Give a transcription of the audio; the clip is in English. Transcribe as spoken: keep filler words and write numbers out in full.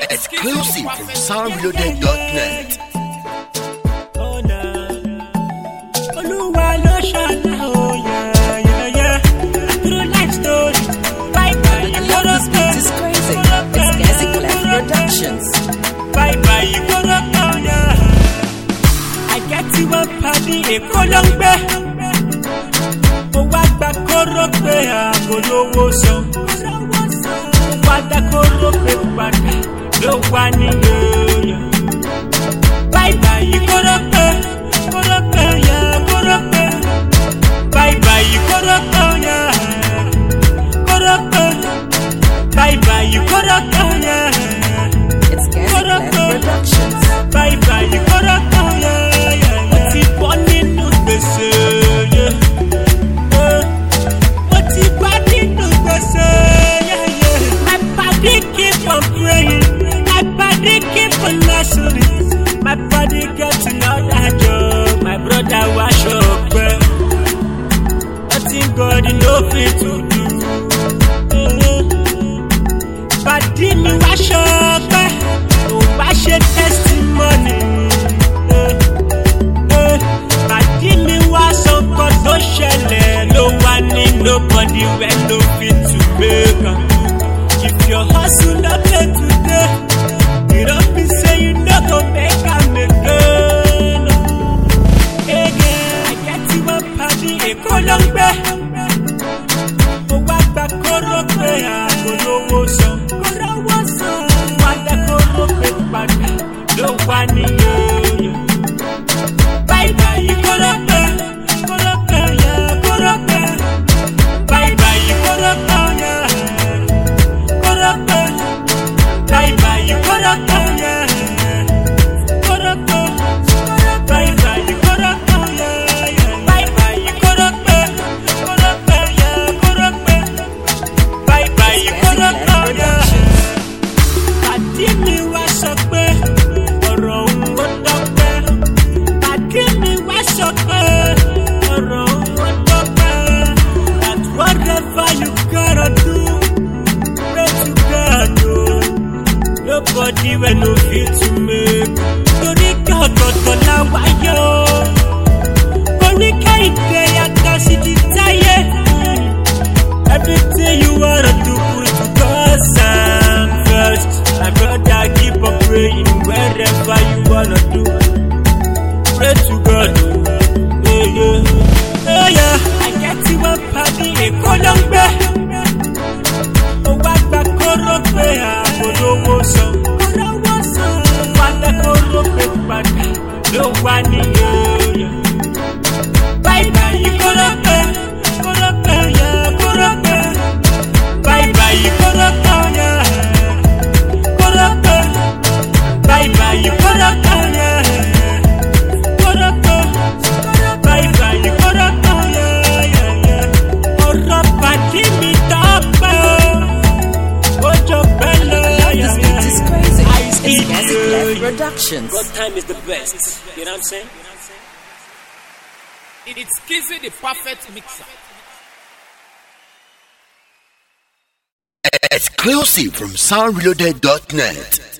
Exclusive from sound reloaded dot net. Oh no, Oluwa lo shana, oh yeah, yeah, yeah. True life story. Bye bye, you go This beat is crazy. It's Gazi Clef Productions. Bye bye, you go rock, yeah. I get you a party, a colombe. Oh, what the corope, a colowo song. What the corope, but no one in you. Bye bye, you go rock, go rock, yeah, go rock. Bye bye, you go rock, yeah. Go rock. Bye bye, you go rock, yeah. It's Gazi Clef Productions. Bye bye, you go rock, yeah, yeah. What's it burning to the sun, yeah. What's it burning to the sun, yeah, yeah. My body keep on praying, my body keep on hustling. My body gets another job, my brother wash up. Nothing God enough to do. Body me wash up, no wash a testimony. Body me wash up, cause no shell, no one need nobody when no fit to make up. If your hustle not pay today, you don't be say you not go make am again. Again, I get you a party, a colombe. Oh, what the corope, a colowo song. Colowo song. What the corope, but no one in you. Bye bye, you corope, corope, yeah, corope. Bye bye, you corope, yeah, corope. Bye bye, you corope, yeah, corope. Bye bye, you corope, yeah, yeah. Bye bye, you corope, corope, yeah, corope. Bye bye, you corope, yeah. Pàdé mi wá sọ pé ọ̀rọ̀ òun ó dọ́pẹ́. Pàdé mi wá sọ pé ọ̀rọ̀ òun ó dọ́pẹ́. That whatever you gotta do, pray to God, oh. Nobody will no fit to make. Torí kí ọ̀tọ̀ọ̀tọ̀ la wáyé o. Orí kẹ́hìndé yàtọ̀ sí ti táyé. Everything you wanna do, put to God's hand first. My brother, keep on praying wherever you wanna do. Pray to God, yeah, yeah, yeah, yeah. I get you a party, a colombe. Oh, what the corope, a colowo song. Colowo song. What the corope, but no one in you. Bye bye, you corope, corope, yeah, corope. Bye bye, you corope, yeah, corope. Bye bye, you corope, yeah, corope. Bye bye, you corope, yeah, yeah, yeah. Ọ̀rọ̀ pàdé mi dọ́pẹ́ o, ojo bello, yeah, This yeah. beat is crazy. I It's see Gazi you. Clef Productions. God time is the best. You know what I'm saying? It's Kizzy the perfect mixer. Exclusive from sound reloaded dot net.